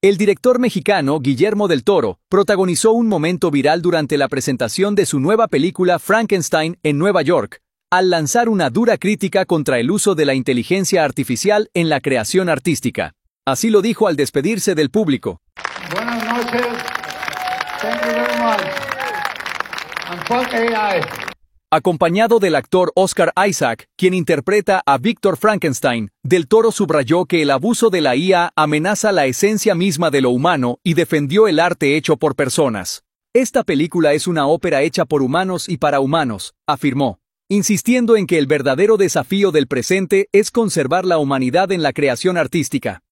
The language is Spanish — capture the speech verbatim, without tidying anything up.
El director mexicano Guillermo del Toro protagonizó un momento viral durante la presentación de su nueva película Frankenstein en Nueva York, al lanzar una dura crítica contra el uso de la inteligencia artificial en la creación artística. Así lo dijo al despedirse del público. Buenas noches. Thank you very much. And fuck A I. Acompañado del actor Oscar Isaac, quien interpreta a Víctor Frankenstein, Del Toro subrayó que el abuso de la I A amenaza la esencia misma de lo humano y defendió el arte hecho por personas. Esta película es una ópera hecha por humanos y para humanos, afirmó, insistiendo en que el verdadero desafío del presente es conservar la humanidad en la creación artística.